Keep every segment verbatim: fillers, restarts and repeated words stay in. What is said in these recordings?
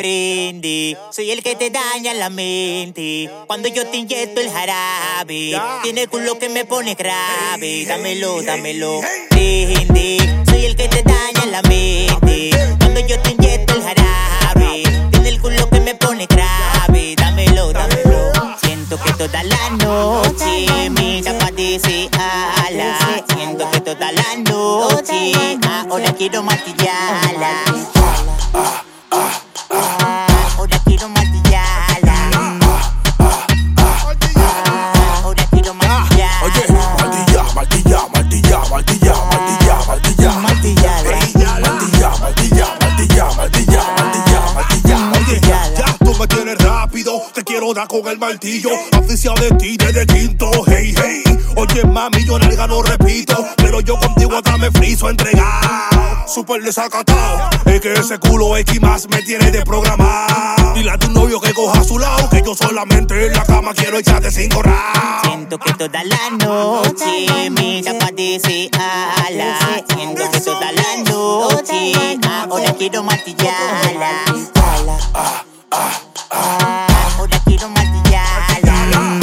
Prende, soy el que te daña la mente. Cuando yo te inyecto el jarabe, tiene culo que me pone grave. Dámelo, dámelo. Prende, soy el que te daña la mente. Cuando yo te inyecto el jarabe, tiene el culo que me pone grave. Dámelo, dámelo. Siento que toda la noche mi tapa dice ala. Siento que toda la noche ahora quiero maquillarla. Ahora quiero maquillarla. Ahora quiero maquillarla. Oye, martilla, martilla, martilla, martilla, martilla, martilla, Maquillarla. martilla, martilla, martilla, martilla, martilla, martilla. Oye, ya tú me tienes rápido, te quiero dar con el martillo. Oficial de ti desde quinto, hey, hey. Oye, mami, yo nalga no repito, pero yo contigo hasta me friso entregado. Super desacatado, es que ese culo X más me tiene de programar. Dile a tu novio que coja a su lado, que yo solamente en la cama quiero echarte cinco rounds. Siento que toda la noche mi tapa dice ala. Siento que toda la noche ahora quiero maquillarla. Ahora quiero maquillarla.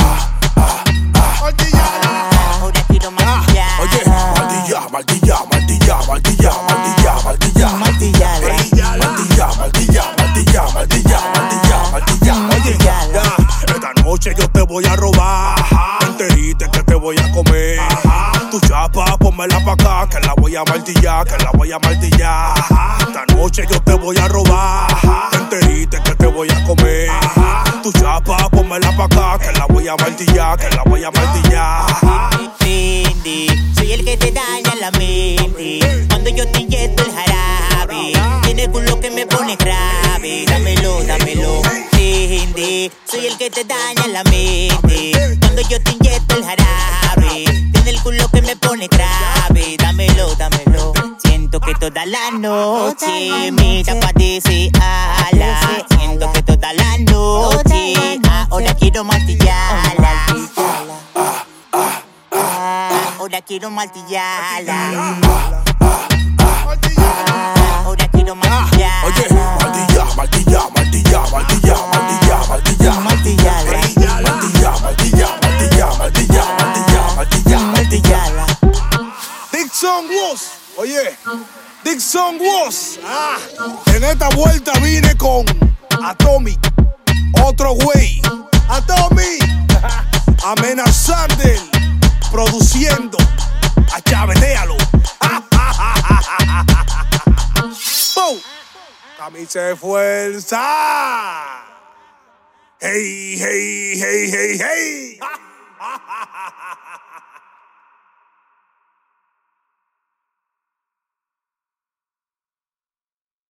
Ahora quiero maquillarla. Oye, martilla, martilla, martilla, martilla, martilla, martilla, Maquillarla. martilla, martilla, martilla, martilla, martilla, martilla. Oye, ya, esta noche yo te voy a robar, enterita que te voy a comer. Tu chapa, pónmela pa' acá, que la voy a martillar, que la voy a martillar. Esta noche yo te voy a robar, enterita que te voy a comer. Tu chapa, pónmela pa' acá, que la voy a martillar, que la voy a martillar. Prende, soy el que te daña la mente. Cuando yo te inyecto el jarabe, tiene culo que me pone grave. Dámelo, dámelo. Prende, soy el que te daña la mente. Cuando yo te inyecto el jarabe, tiene el culo que me pone grave. Dámelo, dámelo. Siento que toda la noche mi tapa dice ala. Siento que toda la noche ahora quiero martillarla. Ahora quiero martillarla. Ahora quiero martillarla. Oye, martilla, martilla, martilla, martilla, martilla, martilla, Martillarla. martilla, martilla, martilla, martilla, martilla, martilla, Martillarla. Dixon Woz, oye, Dixon Woz. Ah, en esta vuelta vine con Atomic, otro güey, Atomic, amenazando, produciendo, achavetealo. ¡Pum! Camisa de fuerza. Hey, hey, hey, hey, hey.